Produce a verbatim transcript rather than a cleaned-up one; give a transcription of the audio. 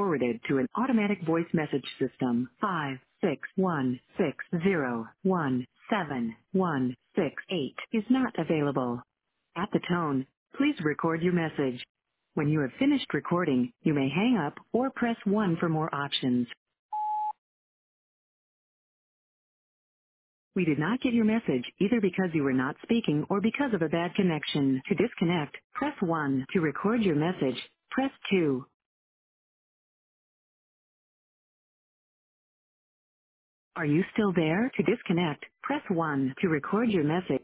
forwarded to an automatic voice message system. Five six one six zero one seven one six eight is not available. At the tone, please record your message. When you have finished recording, you may hang up or press one for more options. We did not get your message either because you were not speaking or because of a bad connection. To disconnect, press one. To record your message, press two. Are you still there? To disconnect, press one. To record your message.